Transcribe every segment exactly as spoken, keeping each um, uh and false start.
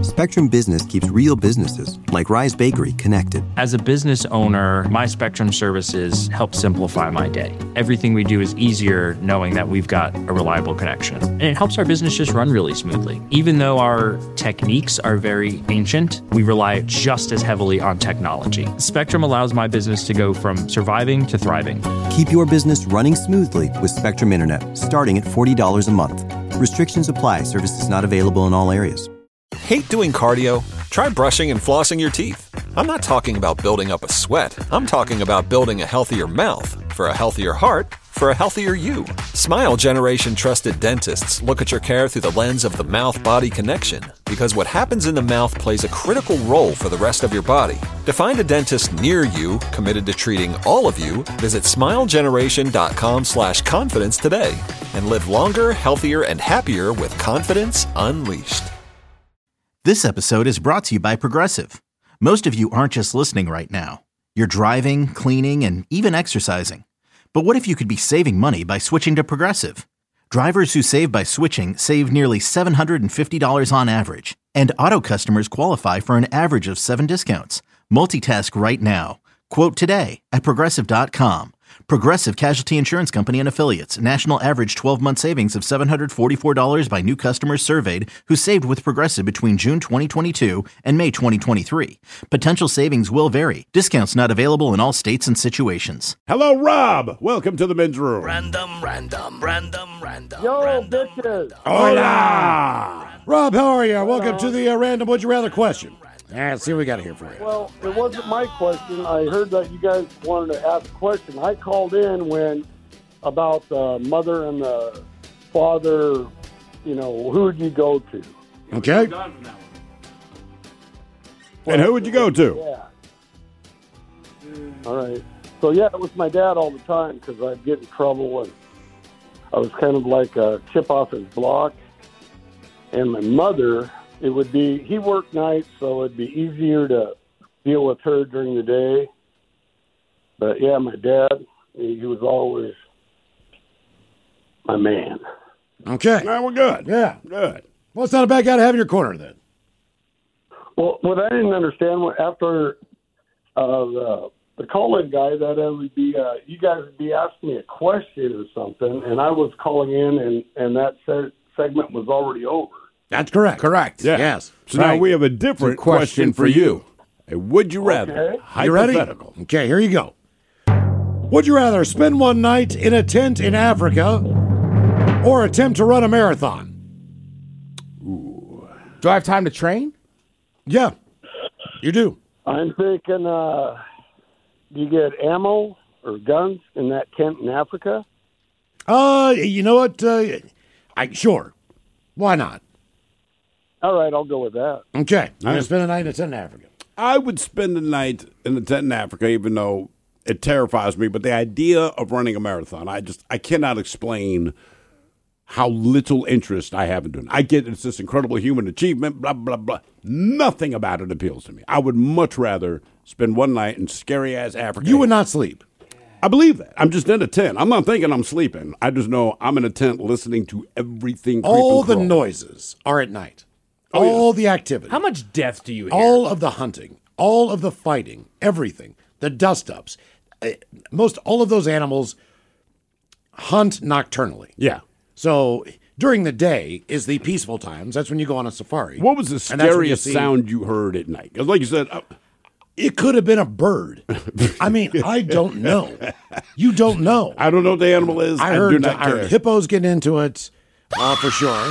Spectrum Business keeps real businesses, like Rise Bakery, connected. As a business owner, my Spectrum services help simplify my day. Everything we do is easier knowing that we've got a reliable connection. And it helps our business just run really smoothly. Even though our techniques are very ancient, we rely just as heavily on technology. Spectrum allows my business to go from surviving to thriving. Keep your business running smoothly with Spectrum Internet, starting at forty dollars a month. Restrictions apply. Services not available in all areas. Hate doing cardio? Try brushing and flossing your teeth. I'm not talking about building up a sweat. I'm talking about building a healthier mouth for a healthier heart for a healthier you. Smile Generation trusted dentists look at your care through the lens of the mouth-body connection, because what happens in the mouth plays a critical role for the rest of your body. To find a dentist near you committed to treating all of you, visit smilegeneration.com slash confidence today and live longer, healthier, and happier with confidence unleashed. This episode is brought to you by Progressive. Most of you aren't just listening right now. You're driving, cleaning, and even exercising. But what if you could be saving money by switching to Progressive? Drivers who save by switching save nearly seven hundred fifty dollars on average. And auto customers qualify for an average of seven discounts. Multitask right now. Quote today at Progressive dot com. Progressive Casualty Insurance Company and Affiliates. National average twelve-month savings of seven hundred forty-four dollars by new customers surveyed who saved with Progressive between June twenty twenty-two and May twenty twenty-three. Potential savings will vary. Discounts not available in all states and situations. Hello, Rob. Welcome to the men's room. Random, random, random, random. Yo, random, bitches. random. Hola. Rob, how are you? Welcome to the uh, Random Would You Rather question. All right, let's see what we got here for you. Well, it wasn't my question. I heard that you guys wanted to ask a question. I called in when about the mother and the father, you know, who would you go to? Okay. And who would you go to? Yeah. All right. So, yeah, it was my dad all the time because I'd get in trouble, and I was kind of like a chip off his block. And my mother... It would be, he worked nights, so it'd be easier to deal with her during the day. But, yeah, my dad, he, he was always my man. Okay. All right, we're good. Yeah. Good. Well, it's not a bad guy to have in your corner, then. Well, what I didn't understand, what after uh, the, the call-in guy, that it would be, uh, you guys would be asking me a question or something, and I was calling in, and, and that se- segment was already over. That's correct. Correct. Yeah. Yes. So right. now we have a different question, question for you. A would you rather? Okay. You ready? Hypothetical. Okay, here you go. Would you rather spend one night in a tent in Africa or attempt to run a marathon? Ooh. Do I have time to train? Yeah, you do. I'm thinking, uh, do you get ammo or guns in that tent in Africa? Uh, you know what? Uh, I sure. Why not? All right, I'll go with that. Okay, I'm going right. to spend a night in a tent in Africa. I would spend the night in the tent in Africa, even though it terrifies me. But the idea of running a marathon, I just I cannot explain how little interest I have in doing it. I get it's this incredible human achievement, blah, blah, blah. Nothing about it appeals to me. I would much rather spend one night in scary-ass Africa. You would not sleep. I believe that. I'm just in a tent. I'm not thinking I'm sleeping. I just know I'm in a tent listening to everything. All the crawl. noises are at night. Oh, yeah. All the activity. How much death do you hear? All of the hunting. All of the fighting. Everything. The dust-ups. Uh, most all of those animals hunt nocturnally. Yeah. So during the day is the peaceful times. That's when you go on a safari. What was the And that's when you scariest see- sound you heard at night? 'Cause like you said, uh, It could have been a bird. I mean, I don't know. You don't know. I don't know what the animal is. I, I heard, do not I care. heard hippos getting into it, uh, for sure.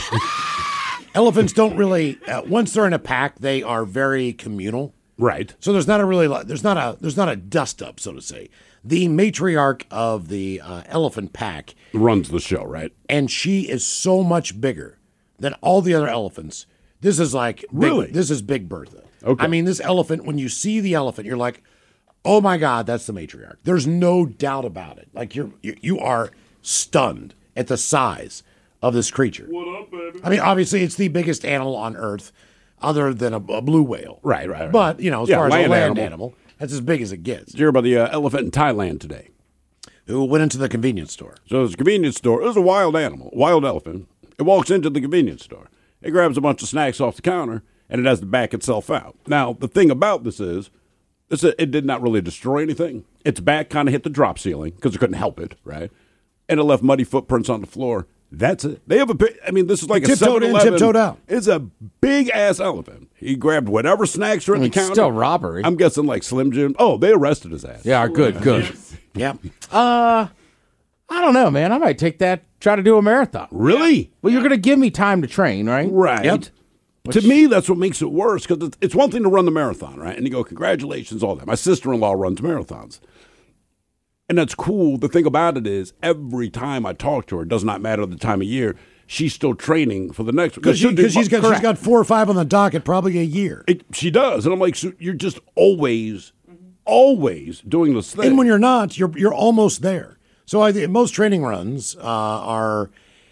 Elephants don't really. Uh, once they're in a pack, they are very communal. Right. So there's not a really. There's not a. There's not a dust up, so to say. The matriarch of the uh, elephant pack Runs the show, right? and she is so much bigger than all the other elephants. This is like big, Really? This is Big Bertha. Okay. I mean, this elephant. When you see the elephant, you're like, oh my God, that's the matriarch. There's no doubt about it. Like you're you, you are stunned at the size of this creature. What up, baby? I mean, obviously, it's the biggest animal on Earth, other than a, a blue whale. Right, right, right. But you know, as Yeah, far as land a land animal. animal. that's as big as it gets. Did you hear about the uh, elephant in Thailand today? Who went into the convenience store? So there's a convenience store. It was a wild animal, wild elephant. It walks into the convenience store. It grabs a bunch of snacks off the counter. and it has to back itself out. Now, the thing about this is, this it did not really destroy anything. Its back kind of hit the drop ceiling because it couldn't help it, right? And it left muddy footprints on the floor. That's it. They have a big, I mean, this is like He a tiptoed seven in, eleven. tiptoed out. It's a big-ass elephant. He grabbed whatever snacks are at I mean, the counter. still robbery. I'm guessing like Slim Jim. Oh, they arrested his ass. Yeah, good, good. Yep. Uh, I don't know, man. I might take that, try to do a marathon. Really? Well, you're going to give me time to train, right? Right. Yep. To me, that's what makes it worse, because it's, it's one thing to run the marathon, right? And you go, congratulations, all that. My sister-in-law runs marathons. And that's cool. The thing about it is, every time I talk to her, it does not matter the time of year, she's still training for the next one. Because she, she'll do- she's got she's correct. got four or five on the docket, probably a year. It, she does. And I'm like, so you're just always, always doing this thing. And when you're not, you're you're almost there. So I think most training runs uh, are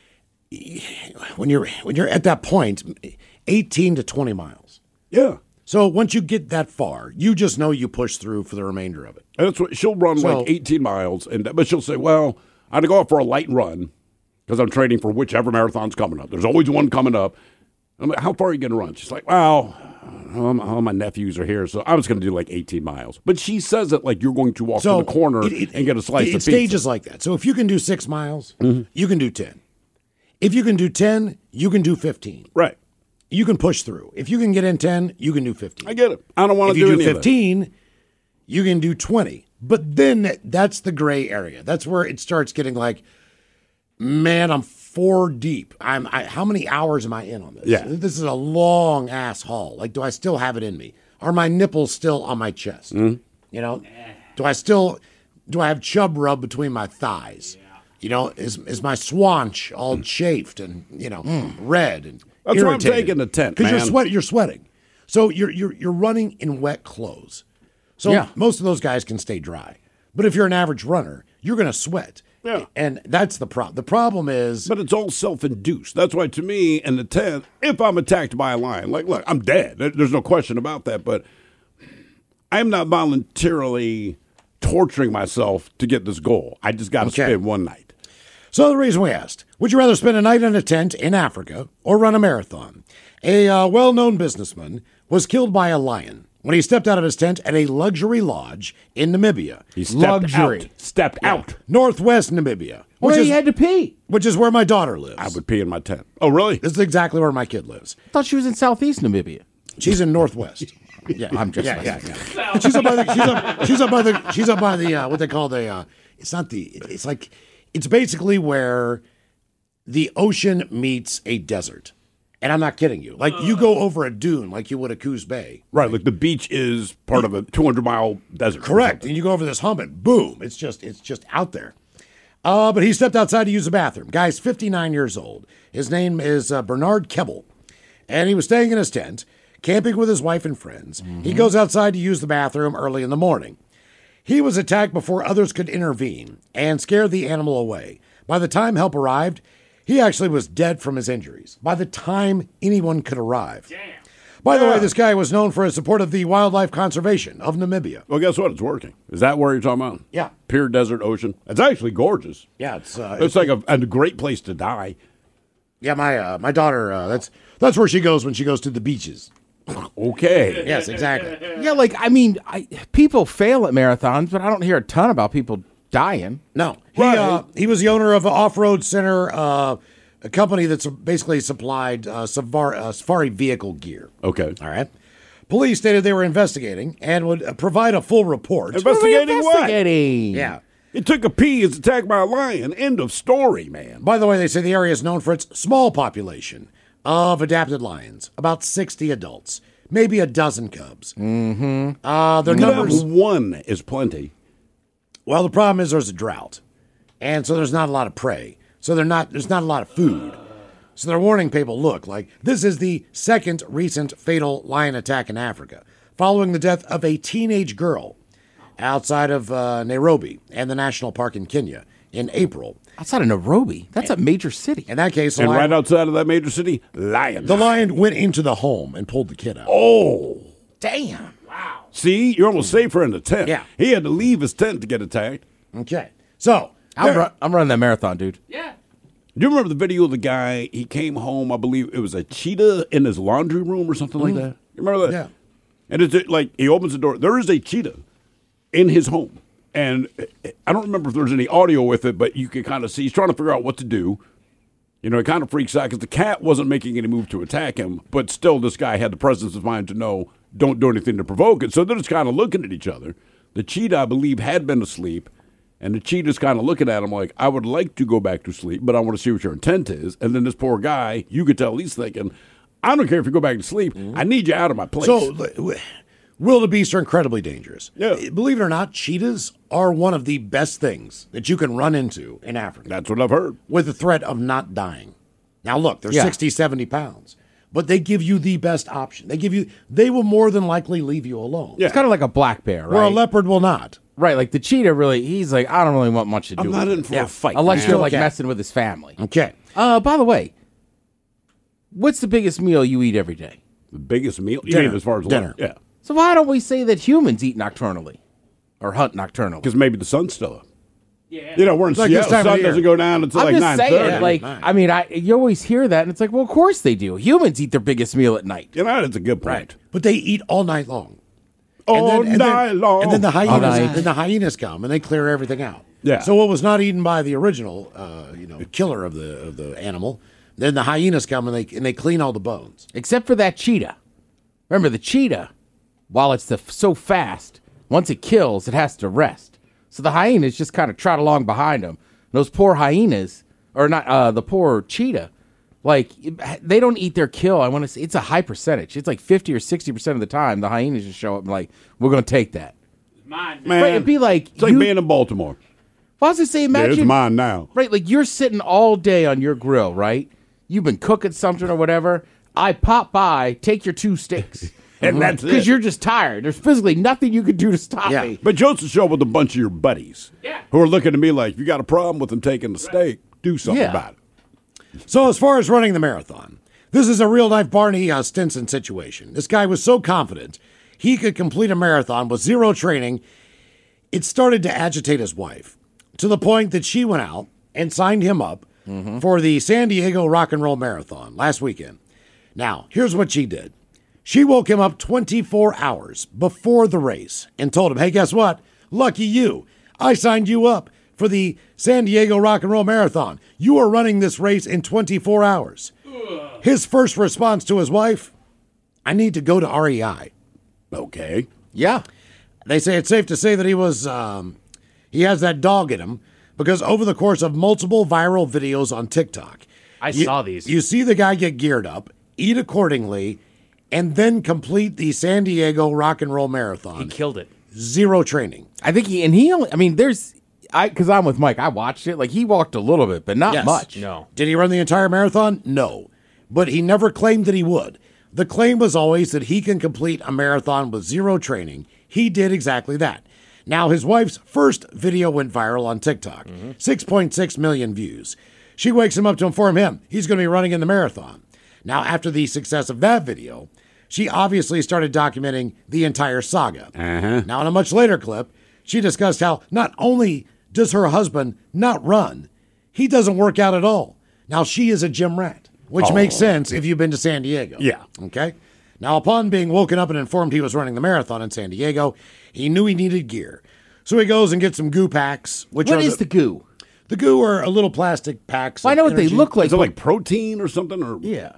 when you're when you're at that point, eighteen to twenty miles. Yeah. So once you get that far, you just know you push through for the remainder of it. And that's what she'll run So- like eighteen miles, and but she'll say, "Well, I had to go out for a light run because I'm training for whichever marathon's coming up. There's always one coming up." I'm like, "How far are you going to run?" She's like, "Well, all my, all my nephews are here, so I was going to do like eighteen miles." But she says it like you're going to walk So to the corner it- it- and get a slice it, of it pizza. stages like that. So if you can do six miles, you can do ten. If you can do ten, you can do fifteen. Right. You can push through. If you can get in ten, you can do fifteen. I get it. I don't want If to you do do any of that. fifteen, you can do twenty. But then that's the gray area. That's where it starts getting like, man, I'm four deep. I'm. I, how many hours am I in on this? Yeah. This is a long ass haul. Like, do I still have it in me? Are my nipples still on my chest? Mm-hmm. You know, do I still? Do I have chub rub between my thighs? You know, is is my swanch all chafed and you know red and Mm. That's why I'm irritated? taking the tent, because you're man. sweat. You're sweating, so you're you're you're running in wet clothes. So Yeah. most of those guys can stay dry, but if you're an average runner, you're going to sweat. Yeah. And that's the problem. The problem is, But it's all self-induced. That's why, to me, in the tent, if I'm attacked by a lion, like, look, I'm dead. There- There's no question about that. But I'm not voluntarily torturing myself to get this goal. I just got to Okay. spend one night. so the reason we asked, would you rather spend a night in a tent in Africa or run a marathon? A uh, well-known businessman was killed by a lion when he stepped out of his tent at a luxury lodge in Namibia. He stepped Luxury. out. Stepped out. Northwest Namibia, Well, which he is, had to pee. which is where my daughter lives. I would pee in my tent. Oh, really? This is exactly where my kid lives. I thought she was in Southeast Namibia. She's in Northwest. Yeah, I'm just yeah, yeah, messing. yeah. She's up by the. She's up. She's up by the. She's up by the. Uh, what they call the. Uh, it's not the. It's like. It's basically where the ocean meets a desert, and I'm not kidding you. Like you go over a dune, like you would a Coos Bay. Right. Like the beach is part of a two hundred mile desert. Correct. And you go over this hump, and boom! It's just. It's just out there. Uh, but he stepped outside to use the bathroom. Guy's fifty-nine years old. His name is uh, Bernard Kebbel, and he was staying in his tent, camping with his wife and friends. He goes outside to use the bathroom early in the morning. He was attacked before others could intervene and scare the animal away. By the time help arrived, he actually was dead from his injuries. By the time anyone could arrive. Damn. By the way, this guy was known for his support of the wildlife conservation of Namibia. Well, guess what? It's working. Is that where you're talking about? Yeah. Pure desert ocean. It's actually gorgeous. Yeah, it's uh, It's like a, a great place to die. yeah. My uh, my daughter. Uh, that's that's where she goes when she goes to the beaches. Okay. Yes, exactly. Yeah, like, I mean, I, people fail at marathons, but I don't hear a ton about people dying. No, he Right. uh, he was the owner of an off-road center, uh, a company that's basically supplied uh, safari, uh, safari vehicle gear. Okay. All right. Police stated they were investigating and would uh, provide a full report. Investigating what? Investigating. Yeah. It took a pee, is attacked by a lion. End of story, man. By the way, they say the area is known for its small population of adapted lions, about sixty adults, maybe a dozen cubs. Mm-hmm. Uh, their Could have numbers. one is plenty. Well, the problem is there's a drought, and so there's not a lot of prey. So they're not. There's not a lot of food. So they're warning people. Look, like this is the second recent fatal lion attack in Africa, following the death of a teenage girl outside of uh, Nairobi and the national park in Kenya in April. Outside of Nairobi. That's a major city. In that case, the And lion, right outside of that major city, lion. the lion went into the home and pulled the kid out. Oh. Damn! See, you're almost safer in the tent. Yeah. He had to leave his tent to get attacked. Okay, so I'm, there- run, I'm running that marathon, dude. Do you remember the video of the guy? He came home, I believe it was a cheetah in his laundry room or something like that. You remember that? Yeah. And it's like he opens the door. There is a cheetah in his home. And I don't remember if there's any audio with it, but you can kind of see he's trying to figure out what to do. You know, it kind of freaks out because the cat wasn't making any move to attack him, but still this guy had the presence of mind to know don't do anything to provoke it. So they're just kind of looking at each other. The cheetah, I believe, had been asleep. And the cheetah's kind of looking at him like, I would like to go back to sleep, but I want to see what your intent is. And then this poor guy, you could tell he's thinking, I don't care if you go back to sleep. Mm-hmm. I need you out of my place. So, wildebeests are incredibly dangerous. Yeah. Believe it or not, cheetahs are one of the best things that you can run into in Africa. That's what I've heard. With the threat of not dying. Now, look, they're Yeah. sixty, seventy pounds. But they give you the best option. They give you. They will more than likely leave you alone. Yeah. It's kind of like a black bear, right? Where a leopard will not. Right, like the cheetah really, he's like, I don't really want much to do I'm with not it. in for Yeah. a fight. Unless man. you're like Okay. messing with his family. Okay. Uh, by the way, what's the biggest meal you eat every day? The biggest meal? You Dinner. mean as far as Dinner. Yeah. So why don't we say that humans eat nocturnally or hunt nocturnally? Because maybe the sun's still up. Yeah. You know, we're in Like this Seattle. time of The sun year. doesn't go down until I'm like just nine saying, thirty. like, Nine. I mean, I you always hear that, and it's like, well, of course they do. Humans eat their biggest meal at night. You know, that's a good point. Right. But they eat all night long. All and then, night and then, long. And then the All hyenas, night. then the hyenas come and they clear everything out. Yeah. So what was not eaten by the original, uh, you know, killer of the of the animal, then the hyenas come and they and they clean all the bones. Except for that cheetah. Remember, the cheetah, while it's the, so fast, once it kills, it has to rest. So the hyenas just kind of trot along behind them. Those poor hyenas, or not, uh, the poor cheetah, like, they don't eat their kill. I want to say it's a high percentage. It's like fifty or sixty percent of the time, the hyenas just show up and like, we're going to take that. Man, Right, it'd be like, it's like you- being in Baltimore. Well, I was going to say, Yeah, imagine. it's mine now. Right, like you're sitting all day on your grill, right? You've been cooking something or whatever. I pop by, take your two steaks. And that's it. Because you're just tired. There's physically nothing you can do to stop Yeah. me. But Joseph showed up with a bunch of your buddies who are looking at me like, if you got a problem with them taking the steak, do something Yeah. about it. So as far as running the marathon, this is a real life Barney uh, Stinson situation. This guy was so confident he could complete a marathon with zero training, it started to agitate his wife to the point that she went out and signed him up for the San Diego Rock and Roll Marathon last weekend. Now, here's what she did. She woke him up twenty-four hours before the race and told him, hey, guess what? Lucky you. I signed you up for the San Diego Rock and Roll Marathon. You are running this race in twenty-four hours. His first response to his wife, I need to go to R E I. Okay. Yeah. They say it's safe to say that he was, um, he has that dog in him because over the course of multiple viral videos on TikTok, I you- saw these. You see the guy get geared up, eat accordingly, and then complete the San Diego Rock and Roll Marathon. He killed it. Zero training. I think he, and he only, I mean, there's, I, because I'm with Mike, I watched it. Like, he walked a little bit, but not Yes. much. No. Did he run the entire marathon? No. But he never claimed that he would. The claim was always that he can complete a marathon with zero training. He did exactly that. Now, his wife's first video went viral on TikTok, six point six million views. She wakes him up to inform him he's going to be running in the marathon. Now, after the success of that video, she obviously started documenting the entire saga. Uh-huh. Now, in a much later clip, she discussed how not only does her husband not run, he doesn't work out at all. Now, she is a gym rat, which Oh. makes sense if you've been to San Diego. Yeah. Okay? Now, upon being woken up and informed he was running the marathon in San Diego, he knew he needed gear. So he goes and gets some goo packs, which What are is the goo? the goo are a little plastic packs. Well, I of know what they energy. look like. Is it but- like protein or something? Or yeah.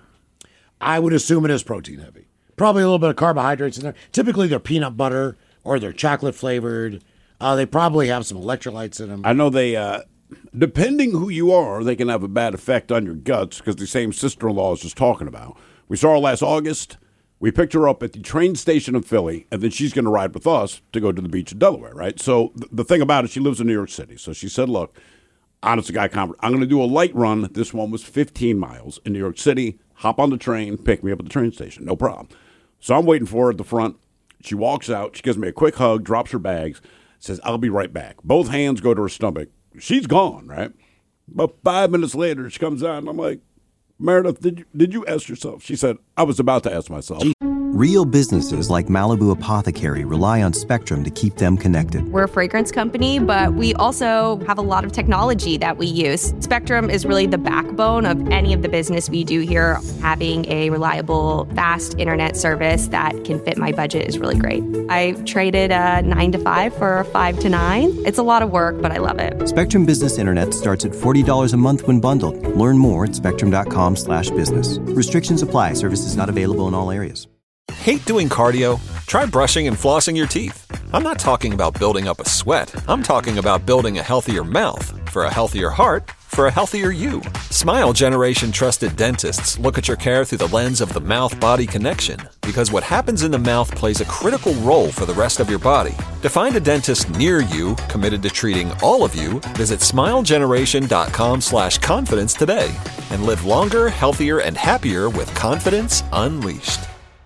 I would assume it is protein heavy. Probably a little bit of carbohydrates in there. Typically, they're peanut butter or they're chocolate flavored. Uh, they probably have some electrolytes in them. I know they, uh, depending who you are, they can have a bad effect on your guts because the same sister-in-law I was just talking about. We saw her last August. We picked her up at the train station in Philly, and then she's going to ride with us to go to the beach in Delaware, right? So th- the thing about it, she lives in New York City. So she said, look, honest to God, conver- I'm going to do a light run. This one was fifteen miles in New York City. Hop on the train, pick me up at the train station. No problem. So I'm waiting for her at the front. She walks out. She gives me a quick hug, drops her bags, says, I'll be right back. Both hands go to her stomach. She's gone, right? But five minutes later, she comes out, and I'm like, Meredith, did you, did you ask yourself? She said, I was about to ask myself. Real businesses like Malibu Apothecary rely on Spectrum to keep them connected. We're a fragrance company, but we also have a lot of technology that we use. Spectrum is really the backbone of any of the business we do here. Having a reliable, fast internet service that can fit my budget is really great. I traded a nine to five for a five to nine. It's a lot of work, but I love it. Spectrum Business Internet starts at forty dollars a month when bundled. Learn more at spectrum.com slash business. Restrictions apply. Services not available in all areas. Hate doing cardio? Try brushing and flossing your teeth. I'm not talking about building up a sweat. I'm talking about building a healthier mouth for a healthier heart for a healthier you. Smile Generation trusted dentists look at your care through the lens of the mouth-body connection, because what happens in the mouth plays a critical role for the rest of your body. To find a dentist near you committed to treating all of you, visit smilegeneration.com slash confidence today and live longer, healthier, and happier with confidence unleashed.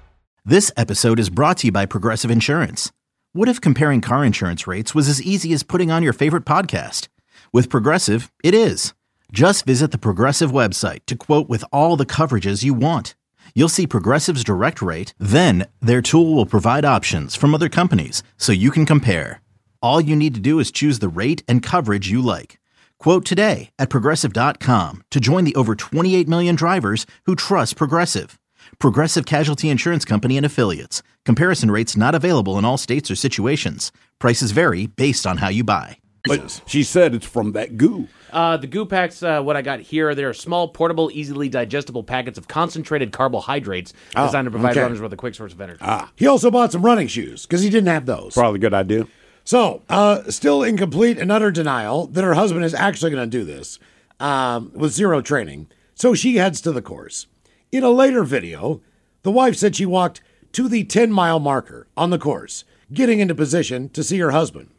This episode is brought to you by Progressive Insurance. What if comparing car insurance rates was as easy as putting on your favorite podcast? With Progressive, it is. Just visit the Progressive website to quote with all the coverages you want. You'll see Progressive's direct rate, then their tool will provide options from other companies so you can compare. All you need to do is choose the rate and coverage you like. Quote today at Progressive dot com to join the over twenty-eight million drivers who trust Progressive. Progressive Casualty Insurance Company and Affiliates. Comparison rates not available in all states or situations. Prices vary based on how you buy. But she said it's from that goo. Uh, the goo packs, uh, what I got here, they're small, portable, easily digestible packets of concentrated carbohydrates Oh, designed to provide okay. runners with a quick source of energy. Ah, He also bought some running shoes because he didn't have those. probably a good idea. So, uh, still in complete and utter denial that her husband is actually going to do this um, with zero training. So she heads to the course. In a later video, the wife said she walked to the ten-mile marker on the course, getting into position to see her husband.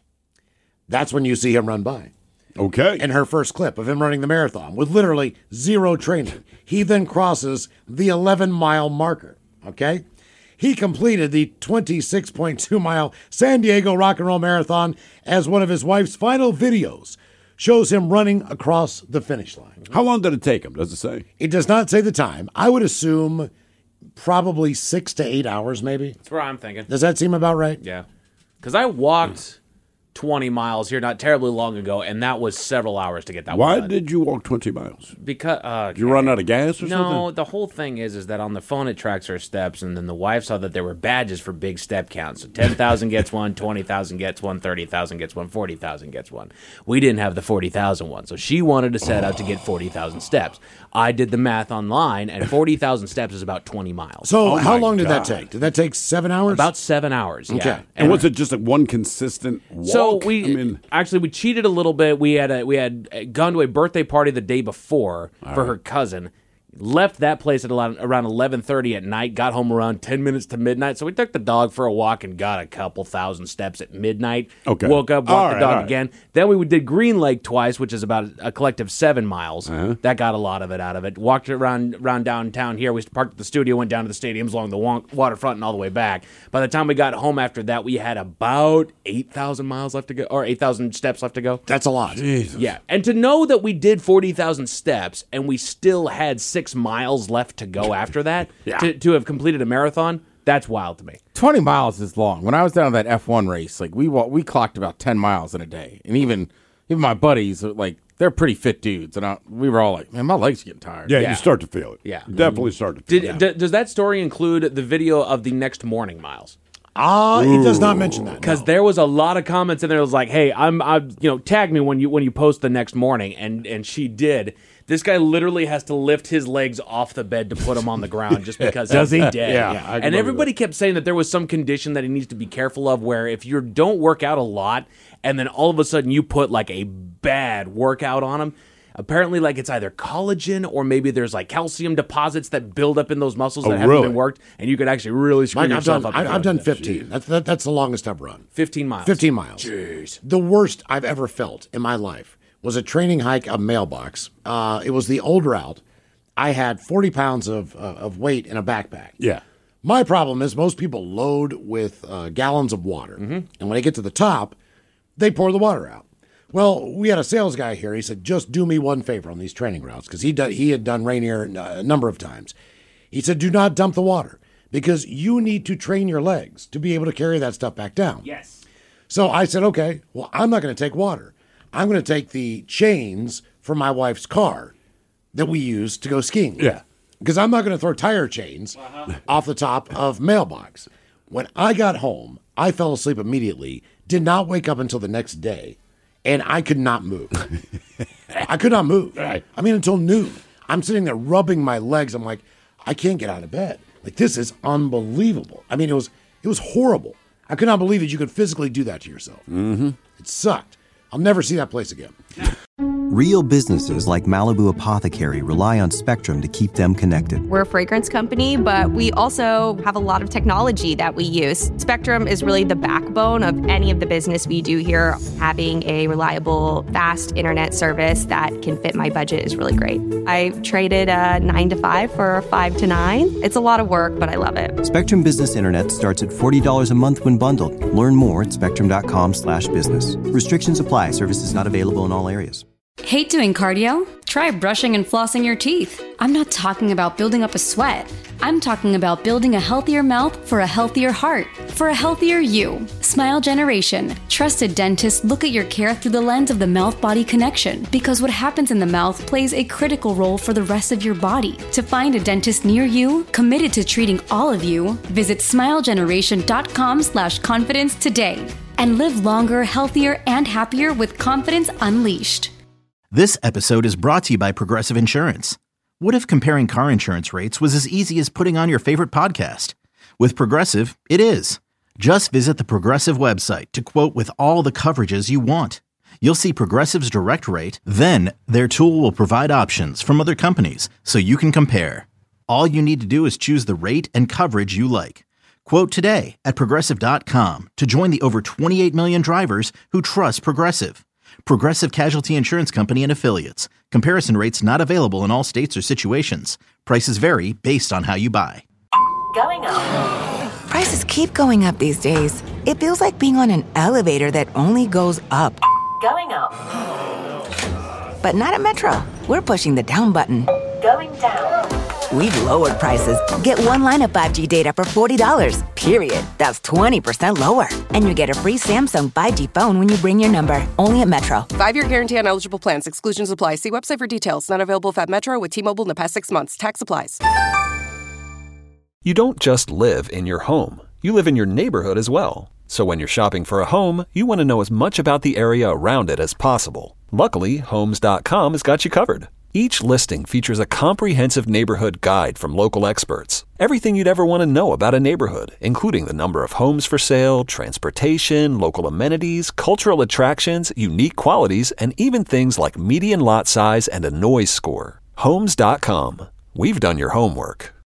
That's when you see him run by. Okay. In her first clip of him running the marathon with literally zero training. He then crosses the eleven-mile marker, okay? He completed the twenty-six point two mile San Diego Rock and Roll Marathon as one of his wife's final videos shows him running across the finish line. How long did it take him? Does it say? It does not say the time. I would assume probably six to eight hours, maybe. That's where I'm thinking. Does that seem about right? Yeah. Because I walked twenty miles here not terribly long ago, and that was several hours to get that Why one done. did you walk twenty miles? Because uh, Did you run out of gas or no, something? the whole thing is is that on the phone it tracks our steps, and then the wife saw that there were badges for big step counts. So ten thousand gets one, twenty thousand gets one, thirty thousand gets one, forty thousand gets one. We didn't have the forty thousand one, so she wanted to set out to get forty thousand steps. I did the math online, and forty thousand steps is about twenty miles. So Oh how my long did that God. take? Did that take seven hours? About seven hours, yeah. Okay. And was it just like one consistent walk? So we I mean, actually we cheated a little bit. We had a, we had gone to a birthday party the day before for her cousin. Left that place at around around eleven thirty at night. Got home around ten minutes to midnight. So we took the dog for a walk and got a couple thousand steps at midnight. Okay. Woke up, walked All the right, dog all right. again. Then we did Green Lake twice, which is about a collective seven miles. Uh-huh. That got a lot of it out of it. Walked around around downtown here. We parked at the studio, went down to the stadiums along the wa- waterfront and all the way back. By the time we got home after that, we had about eight thousand miles left to go, or eight thousand steps left to go. That's a lot. Yeah, and to know that we did forty thousand steps and we still had six miles left to go after that, Yeah. to, to have completed a marathon, that's wild to me. twenty miles is long. When I was down at that F one race, like we wa- we clocked about ten miles in a day, and even even my buddies, like they're pretty fit dudes, and I, we were all like, "Man, my legs are getting tired." yeah, Yeah. you start to feel it. Yeah. You definitely start to feel Did, it. d- does that story include the video of the next morning miles? Ah, it does not mention that. Because no. there was a lot of comments in there. It was like, "Hey, I'm, I'm, you know, tag me when you when you post the next morning," and and she did. This guy literally has to lift his legs off the bed to put them on the ground just because Does he's he? dead. Yeah, I can and remember everybody kept saying that there was some condition that he needs to be careful of where if you don't work out a lot and then all of a sudden you put like a bad workout on him, apparently like it's either collagen or maybe there's like calcium deposits that build up in those muscles that Oh, haven't really? been worked, and you could actually really screw Mike, I've yourself done, up. if I, you I've don't done do that. fifteen. That's that, that's the longest I've run. fifteen miles. fifteen miles. Jeez. The worst I've ever felt in my life was a training hike up Mailbox. Uh, it was the old route. I had forty pounds of, uh, of weight in a backpack. Yeah. My problem is most people load with uh, gallons of water. And when they get to the top, they pour the water out. Well, we had a sales guy here. He said, just do me one favor on these training routes because he, do- he had done Rainier a number of times. He said, do not dump the water. because you need to train your legs to be able to carry that stuff back down. Yes. So I said, okay, well, I'm not going to take water. I'm going to take the chains from my wife's car that we use to go skiing with. Yeah. Because I'm not going to throw tire chains uh-huh. off the top of mailbox. When I got home, I fell asleep immediately, did not wake up until the next day, and I could not move. I could not move. Right. I mean, until noon. I'm sitting there rubbing my legs. I'm like, I can't get out of bed. Like, this is unbelievable. I mean, it was it was horrible. I could not believe that you could physically do that to yourself. Mm-hmm. It sucked. I'll never see that place again. Real businesses like Malibu Apothecary rely on Spectrum to keep them connected. We're a fragrance company, but we also have a lot of technology that we use. Spectrum is really the backbone of any of the business we do here. Having a reliable, fast internet service that can fit my budget is really great. I traded a nine to five for a five to nine. It's a lot of work, but I love it. Spectrum Business Internet starts at forty dollars a month when bundled. Learn more at spectrum.com slash business. Restrictions apply. Services not available in all areas. Hate doing cardio? Try brushing and flossing your teeth. I'm not talking about building up a sweat. I'm talking about building a healthier mouth for a healthier heart, for a healthier you. Smile Generation. Trusted dentists look at your care through the lens of the mouth-body connection, because what happens in the mouth plays a critical role for the rest of your body. To find a dentist near you, committed to treating all of you, visit smilegeneration.com slash confidence today. And live longer, healthier, and happier with confidence unleashed. This episode is brought to you by Progressive Insurance. What if comparing car insurance rates was as easy as putting on your favorite podcast? With Progressive, it is. Just visit the Progressive website to quote with all the coverages you want. You'll see Progressive's direct rate, then their tool will provide options from other companies so you can compare. All you need to do is choose the rate and coverage you like. Quote today at Progressive dot com to join the over twenty-eight million drivers who trust Progressive. Progressive Casualty Insurance Company and Affiliates. Comparison rates not available in all states or situations. Prices vary based on how you buy. Going up. Prices keep going up these days. It feels like being on an elevator that only goes up. Going up. But not at Metro. We're pushing the down button. Going down. We've lowered prices. Get one line of five G data for forty dollars, period. That's twenty percent lower. And you get a free Samsung five G phone when you bring your number. Only at Metro. Five-year guarantee on eligible plans. Exclusions apply. See website for details. Not available at Metro with T-Mobile in the past six months. Tax applies. You don't just live in your home. You live in your neighborhood as well. So when you're shopping for a home, you want to know as much about the area around it as possible. Luckily, Homes dot com has got you covered. Each listing features a comprehensive neighborhood guide from local experts. Everything you'd ever want to know about a neighborhood, including the number of homes for sale, transportation, local amenities, cultural attractions, unique qualities, and even things like median lot size and a noise score. Homes dot com. We've done your homework.